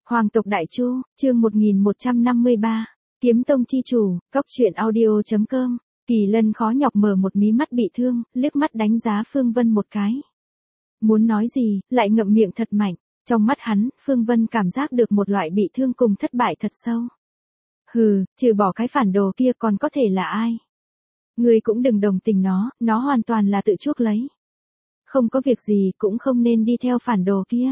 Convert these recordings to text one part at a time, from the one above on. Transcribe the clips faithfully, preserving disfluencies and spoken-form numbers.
Hoàng tộc Đại Chu, chương một nghìn một trăm năm mươi ba, Kiếm Tông chi chủ, cốc truyện audio chấm com. Kỳ Lân khó nhọc mở một mí mắt bị thương, liếc mắt đánh giá Phương Vân một cái. Muốn nói gì, lại ngậm miệng thật mạnh. Trong mắt hắn, Phương Vân cảm giác được một loại bị thương cùng thất bại thật sâu. Hừ, trừ bỏ cái phản đồ kia còn có thể là ai? Ngươi cũng đừng đồng tình nó, nó hoàn toàn là tự chuốc lấy. Không có việc gì cũng không nên đi theo phản đồ kia.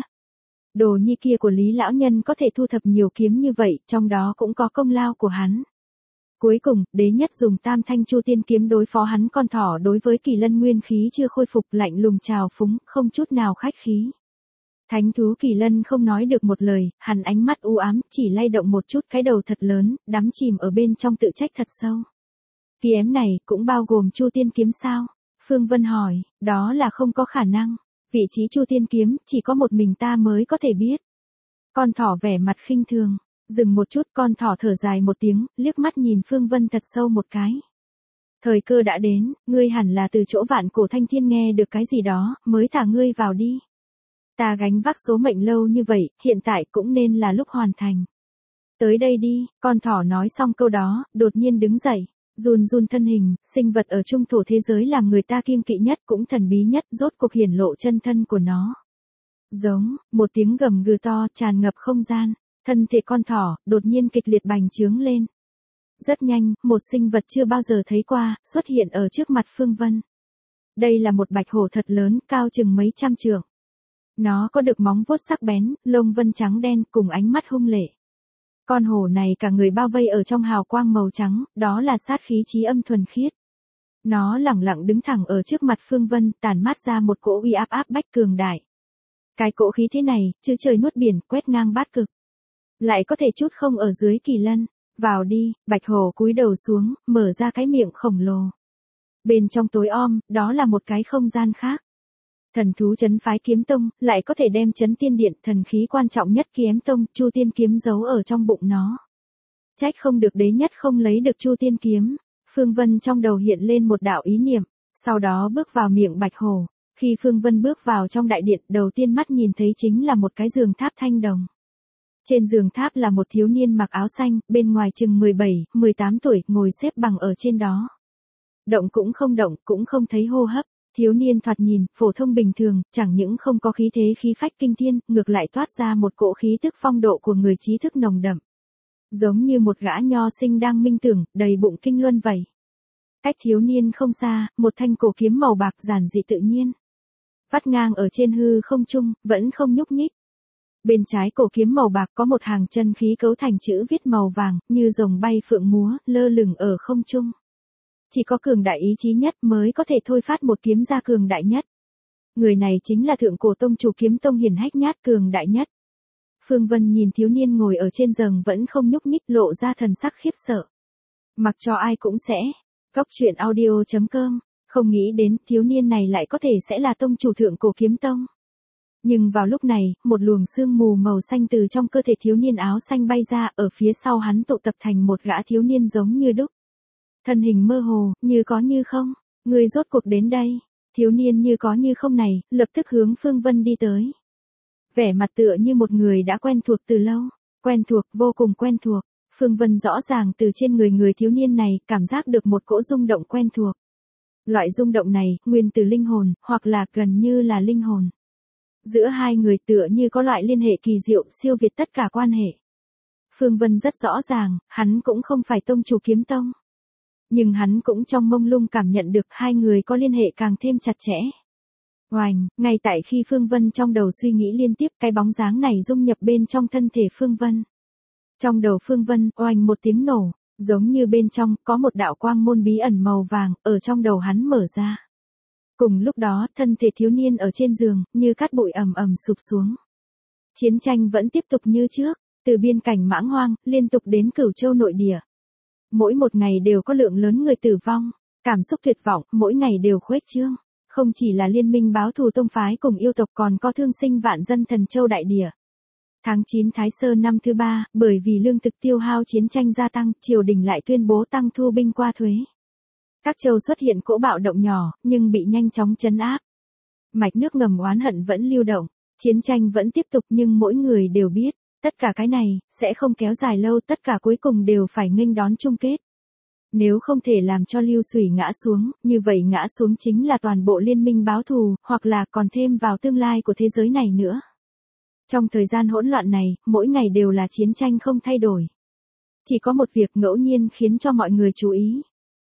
Đồ nhi kia của Lý lão nhân có thể thu thập nhiều kiếm như vậy, trong đó cũng có công lao của hắn. Cuối cùng, đế nhất dùng Tam Thanh Chu Tiên kiếm đối phó hắn con thỏ đối với Kỳ Lân nguyên khí chưa khôi phục, lạnh lùng trào phúng, không chút nào khách khí. Thánh thú Kỳ Lân không nói được một lời, hắn ánh mắt u ám, chỉ lay động một chút cái đầu thật lớn, đắm chìm ở bên trong tự trách thật sâu. Kiếm này cũng bao gồm Chu Tiên kiếm sao? Phương Vân hỏi, đó là không có khả năng. Vị trí Chu Tiên kiếm chỉ có một mình ta mới có thể biết. Con thỏ vẻ mặt khinh thường, dừng một chút, con thỏ thở dài một tiếng, liếc mắt nhìn Phương Vân thật sâu một cái. Thời cơ đã đến, ngươi hẳn là từ chỗ Vạn Cổ Thanh Thiên nghe được cái gì đó, mới thả ngươi vào đi. Ta gánh vác số mệnh lâu như vậy, hiện tại cũng nên là lúc hoàn thành. Tới đây đi, con thỏ nói xong câu đó, đột nhiên đứng dậy. Run run thân hình, sinh vật ở trung thổ thế giới làm người ta kiêng kỵ nhất cũng thần bí nhất, rốt cuộc hiển lộ chân thân của nó. Giống, một tiếng gầm gừ to tràn ngập không gian, thân thể con thỏ đột nhiên kịch liệt bành trướng lên. Rất nhanh, một sinh vật chưa bao giờ thấy qua, xuất hiện ở trước mặt Phương Vân. Đây là một bạch hổ thật lớn, cao chừng mấy trăm trượng. Nó có được móng vuốt sắc bén, lông vân trắng đen cùng ánh mắt hung lệ. Con hổ này cả người bao vây ở trong hào quang màu trắng, đó là sát khí chí âm thuần khiết. Nó lẳng lặng đứng thẳng ở trước mặt Phương Vân, tản mát ra một cỗ uy áp áp bách cường đại. Cái cỗ khí thế này, chứ trời nuốt biển, quét ngang bát cực. Lại có thể chút không ở dưới Kỳ Lân. Vào đi, bạch hổ cúi đầu xuống, mở ra cái miệng khổng lồ. Bên trong tối om, đó là một cái không gian khác. Thần thú trấn phái Kiếm Tông, lại có thể đem trấn tiên điện, thần khí quan trọng nhất Kiếm Tông, Chu Tiên kiếm giấu ở trong bụng nó. Trách không được đế nhất không lấy được Chu Tiên kiếm. Phương Vân trong đầu hiện lên một đạo ý niệm, sau đó bước vào miệng bạch hổ. Khi Phương Vân bước vào trong đại điện, đầu tiên mắt nhìn thấy chính là một cái giường tháp thanh đồng. Trên giường tháp là một thiếu niên mặc áo xanh, bên ngoài chừng mười bảy, mười tám tuổi, ngồi xếp bằng ở trên đó. Động cũng không động, cũng không thấy hô hấp. Thiếu niên thoạt nhìn, phổ thông bình thường, chẳng những không có khí thế khí phách kinh thiên, ngược lại toát ra một cỗ khí thức phong độ của người trí thức nồng đậm. Giống như một gã nho sinh đang minh tưởng, đầy bụng kinh luân vậy. Cách thiếu niên không xa, một thanh cổ kiếm màu bạc giản dị tự nhiên. Vắt ngang ở trên hư không trung, vẫn không nhúc nhích. Bên trái cổ kiếm màu bạc có một hàng chân khí cấu thành chữ viết màu vàng, như rồng bay phượng múa, lơ lửng ở không trung. Chỉ có cường đại ý chí nhất mới có thể thôi phát một kiếm ra cường đại nhất. Người này chính là thượng cổ tông chủ Kiếm Tông hiển hách nhát cường đại nhất. Phương Vân nhìn thiếu niên ngồi ở trên giường vẫn không nhúc nhích, lộ ra thần sắc khiếp sợ. Mặc cho ai cũng sẽ. Cốc truyện audio chấm com, không nghĩ đến thiếu niên này lại có thể sẽ là tông chủ thượng cổ Kiếm Tông. Nhưng vào lúc này, một luồng sương mù màu xanh từ trong cơ thể thiếu niên áo xanh bay ra, ở phía sau hắn tụ tập thành một gã thiếu niên giống như đúc. Thân hình mơ hồ, như có như không, người rốt cuộc đến đây. Thiếu niên như có như không này, lập tức hướng Phương Vân đi tới. Vẻ mặt tựa như một người đã quen thuộc từ lâu, quen thuộc, vô cùng quen thuộc. Phương Vân rõ ràng từ trên người người thiếu niên này, cảm giác được một cỗ rung động quen thuộc. Loại rung động này, nguyên từ linh hồn, hoặc là gần như là linh hồn. Giữa hai người tựa như có loại liên hệ kỳ diệu, siêu việt tất cả quan hệ. Phương Vân rất rõ ràng, hắn cũng không phải tông chủ Kiếm Tông. Nhưng hắn cũng trong mông lung cảm nhận được hai người có liên hệ càng thêm chặt chẽ. Oành, ngay tại khi Phương Vân trong đầu suy nghĩ liên tiếp, cái bóng dáng này dung nhập bên trong thân thể Phương Vân. Trong đầu Phương Vân, oành một tiếng nổ, giống như bên trong có một đạo quang môn bí ẩn màu vàng, ở trong đầu hắn mở ra. Cùng lúc đó, thân thể thiếu niên ở trên giường, như cát bụi ầm ầm sụp xuống. Chiến tranh vẫn tiếp tục như trước, từ biên cảnh Mãng Hoang, liên tục đến Cửu Châu nội địa. Mỗi một ngày đều có lượng lớn người tử vong, cảm xúc tuyệt vọng, mỗi ngày đều khuếch trương. Không chỉ là liên minh báo thù tông phái cùng yêu tộc còn có thương sinh vạn dân Thần Châu đại địa. Tháng chín Thái Sơ năm thứ ba, bởi vì lương thực tiêu hao chiến tranh gia tăng, triều đình lại tuyên bố tăng thu binh qua thuế. Các châu xuất hiện cỗ bạo động nhỏ, nhưng bị nhanh chóng trấn áp. Mạch nước ngầm oán hận vẫn lưu động, chiến tranh vẫn tiếp tục nhưng mỗi người đều biết, tất cả cái này, sẽ không kéo dài lâu, tất cả cuối cùng đều phải nghênh đón chung kết. Nếu không thể làm cho Lưu Sủy ngã xuống, như vậy ngã xuống chính là toàn bộ liên minh báo thù, hoặc là còn thêm vào tương lai của thế giới này nữa. Trong thời gian hỗn loạn này, mỗi ngày đều là chiến tranh không thay đổi. Chỉ có một việc ngẫu nhiên khiến cho mọi người chú ý.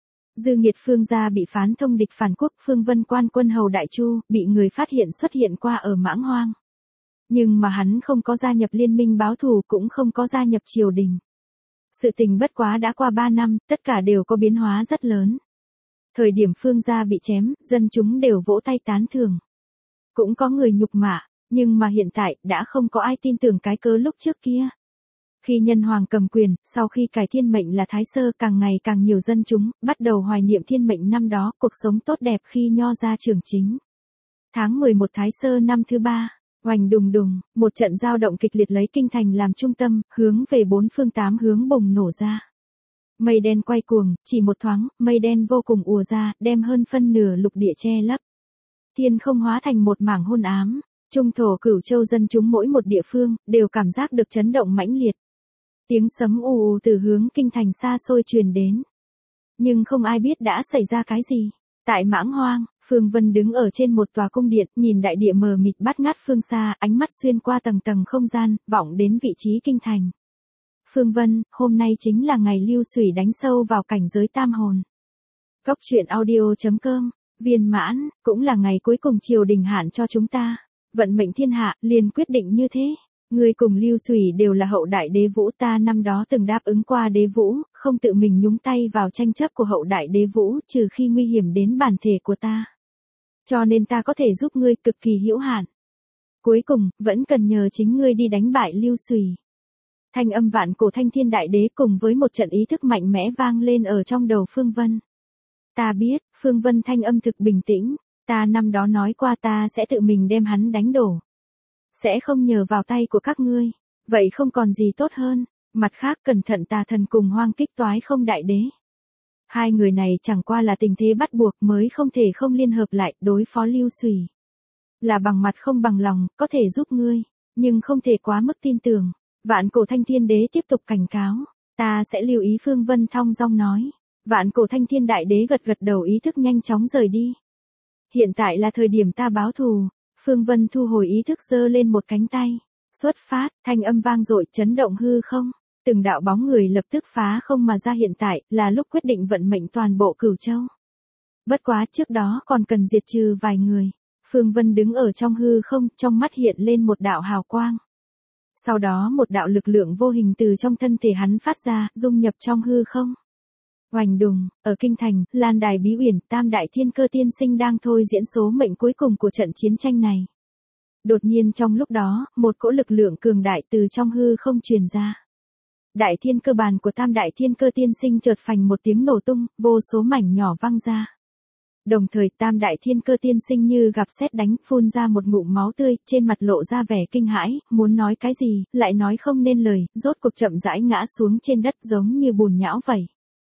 Dư Nghiệt Phương gia bị phán thông địch phản quốc, Phương Vân Quan quân hầu Đại Chu, bị người phát hiện xuất hiện qua ở Mãng Hoang. Nhưng mà hắn không có gia nhập liên minh báo thù, cũng không có gia nhập triều đình. Sự tình bất quá đã qua ba năm, tất cả đều có biến hóa rất lớn. Thời điểm Phương gia bị chém, dân chúng đều vỗ tay tán thưởng. Cũng có người nhục mạ, nhưng mà hiện tại, đã không có ai tin tưởng cái cớ lúc trước kia. Khi nhân hoàng cầm quyền, sau khi cải thiên mệnh là Thái Sơ, càng ngày càng nhiều dân chúng, bắt đầu hoài niệm thiên mệnh năm đó, cuộc sống tốt đẹp khi nho ra trưởng chính. Tháng mười một Thái Sơ năm thứ ba, oành đùng đùng, một trận giao động kịch liệt lấy kinh thành làm trung tâm, hướng về bốn phương tám hướng bùng nổ ra. Mây đen quay cuồng, chỉ một thoáng, mây đen vô cùng ùa ra, đem hơn phân nửa lục địa che lấp. Thiên không hóa thành một mảng hôn ám, trung thổ Cửu Châu dân chúng mỗi một địa phương, đều cảm giác được chấn động mãnh liệt. Tiếng sấm ù ù từ hướng kinh thành xa xôi truyền đến. Nhưng không ai biết đã xảy ra cái gì. Tại Mãng Hoang, Phương Vân đứng ở trên một tòa cung điện, nhìn đại địa mờ mịt bát ngát phương xa, ánh mắt xuyên qua tầng tầng không gian, vọng đến vị trí kinh thành. Phương Vân, hôm nay chính là ngày Lưu Sủy đánh sâu vào cảnh giới tam hồn. Cốc truyện audio chấm com, viên mãn, cũng là ngày cuối cùng triều đình hạn cho chúng ta. Vận mệnh thiên hạ, liền quyết định như thế. Người cùng Lưu Sủy đều là hậu đại đế vũ, ta năm đó từng đáp ứng qua đế vũ, không tự mình nhúng tay vào tranh chấp của hậu đại đế vũ, trừ khi nguy hiểm đến bản thể của ta. Cho nên ta có thể giúp ngươi cực kỳ hữu hạn. Cuối cùng, vẫn cần nhờ chính ngươi đi đánh bại Lưu Sủy. Thanh âm vạn cổ thanh thiên đại đế cùng với một trận ý thức mạnh mẽ vang lên ở trong đầu Phương Vân. Ta biết, Phương Vân thanh âm thực bình tĩnh, ta năm đó nói qua ta sẽ tự mình đem hắn đánh đổ. Sẽ không nhờ vào tay của các ngươi, vậy không còn gì tốt hơn, mặt khác cẩn thận tà thần cùng hoang kích toái không đại đế. Hai người này chẳng qua là tình thế bắt buộc mới không thể không liên hợp lại đối phó Lưu Sủy. Là bằng mặt không bằng lòng, có thể giúp ngươi, nhưng không thể quá mức tin tưởng. Vạn cổ thanh thiên đế tiếp tục cảnh cáo, ta sẽ lưu ý. Phương Vân thong dong nói. Vạn cổ thanh thiên đại đế gật gật đầu, ý thức nhanh chóng rời đi. Hiện tại là thời điểm ta báo thù. Phương Vân thu hồi ý thức, giơ lên một cánh tay. Xuất phát, thanh âm vang dội chấn động hư không. Từng đạo bóng người lập tức phá không mà ra, hiện tại là lúc quyết định vận mệnh toàn bộ Cửu Châu. Bất quá trước đó còn cần diệt trừ vài người. Phương Vân đứng ở trong hư không, trong mắt hiện lên một đạo hào quang. Sau đó một đạo lực lượng vô hình từ trong thân thể hắn phát ra, dung nhập trong hư không. Oành đùng, ở kinh thành, Lan đài bí uyển, Tam đại thiên cơ tiên sinh đang thôi diễn số mệnh cuối cùng của trận chiến tranh này. Đột nhiên trong lúc đó, một cỗ lực lượng cường đại từ trong hư không truyền ra. Đại thiên cơ bàn của Tam đại thiên cơ tiên sinh chợt phành một tiếng nổ tung, vô số mảnh nhỏ văng ra. Đồng thời Tam đại thiên cơ tiên sinh như gặp sét đánh, phun ra một ngụm máu tươi, trên mặt lộ ra vẻ kinh hãi, muốn nói cái gì, lại nói không nên lời, rốt cuộc chậm rãi ngã xuống trên đất giống như bùn nhão vậy.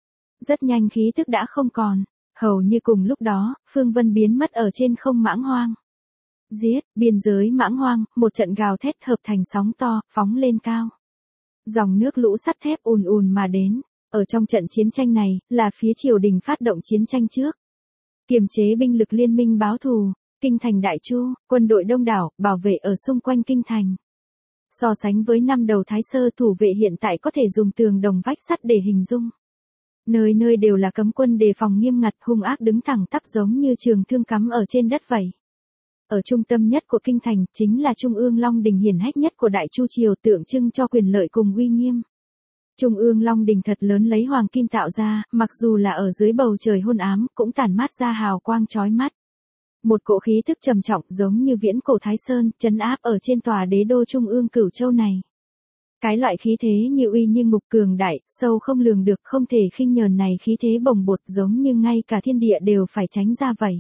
Rất nhanh khí tức đã không còn, hầu như cùng lúc đó, Phương Vân biến mất ở trên không Mãng Hoang. Giết, biên giới Mãng Hoang, một trận gào thét hợp thành sóng to, phóng lên cao. Dòng nước lũ sắt thép ùn ùn mà đến, ở trong trận chiến tranh này, là phía triều đình phát động chiến tranh trước. Kiềm chế binh lực liên minh báo thù, kinh thành Đại Chu, quân đội đông đảo, bảo vệ ở xung quanh kinh thành. So sánh với năm đầu Thái Sơ, thủ vệ hiện tại có thể dùng tường đồng vách sắt để hình dung. Nơi nơi đều là cấm quân đề phòng nghiêm ngặt, hung ác đứng thẳng tắp giống như trường thương cắm ở trên đất vậy. Ở trung tâm nhất của kinh thành, chính là Trung ương Long Đình hiển hách nhất của Đại Chu triều, tượng trưng cho quyền lợi cùng uy nghiêm. Trung ương Long Đình thật lớn lấy hoàng kim tạo ra, mặc dù là ở dưới bầu trời hôn ám, cũng tản mát ra hào quang chói mắt. Một cỗ khí thức trầm trọng giống như viễn cổ Thái Sơn, trấn áp ở trên tòa đế đô Trung ương Cửu Châu này. Cái loại khí thế như uy như ngục, cường đại, sâu không lường được, không thể khinh nhờn này, khí thế bồng bột giống như ngay cả thiên địa đều phải tránh ra vậy.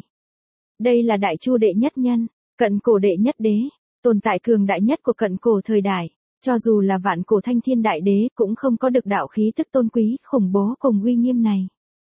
Đây là Đại Chu đệ nhất nhân, cận cổ đệ nhất đế, tồn tại cường đại nhất của cận cổ thời đại. Cho dù là vạn cổ thanh thiên đại đế cũng không có được đạo khí tức tôn quý, khủng bố cùng uy nghiêm này.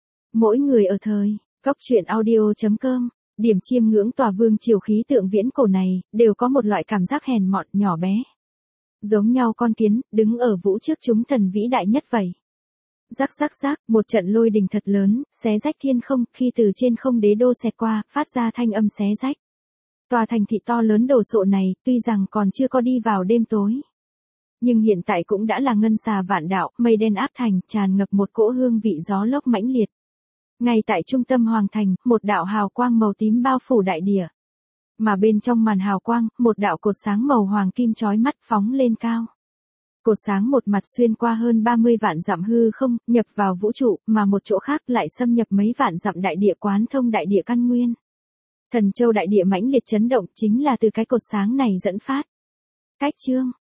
Mỗi người ở thời, cốc truyện audio chấm com, điểm chiêm ngưỡng tòa vương triều khí tượng viễn cổ này, đều có một loại cảm giác hèn mọn, nhỏ bé. Giống nhau con kiến, đứng ở vũ trước chúng thần vĩ đại nhất vậy. Rắc rắc rắc, một trận lôi đình thật lớn, xé rách thiên không, khi từ trên không đế đô xẹt qua, phát ra thanh âm xé rách. Tòa thành thị to lớn đồ sộ này, tuy rằng còn chưa có đi vào đêm tối. Nhưng hiện tại cũng đã là ngân xà vạn đạo, mây đen áp thành, tràn ngập một cỗ hương vị gió lốc mãnh liệt. Ngay tại trung tâm hoàng thành, một đạo hào quang màu tím bao phủ đại địa. Mà bên trong màn hào quang, một đạo cột sáng màu hoàng kim chói mắt phóng lên cao. Cột sáng một mặt xuyên qua hơn ba mươi vạn dặm hư không, nhập vào vũ trụ, mà một chỗ khác lại xâm nhập mấy vạn dặm đại địa quán thông đại địa căn nguyên. Thần châu đại địa mãnh liệt chấn động chính là từ cái cột sáng này dẫn phát. Cách chương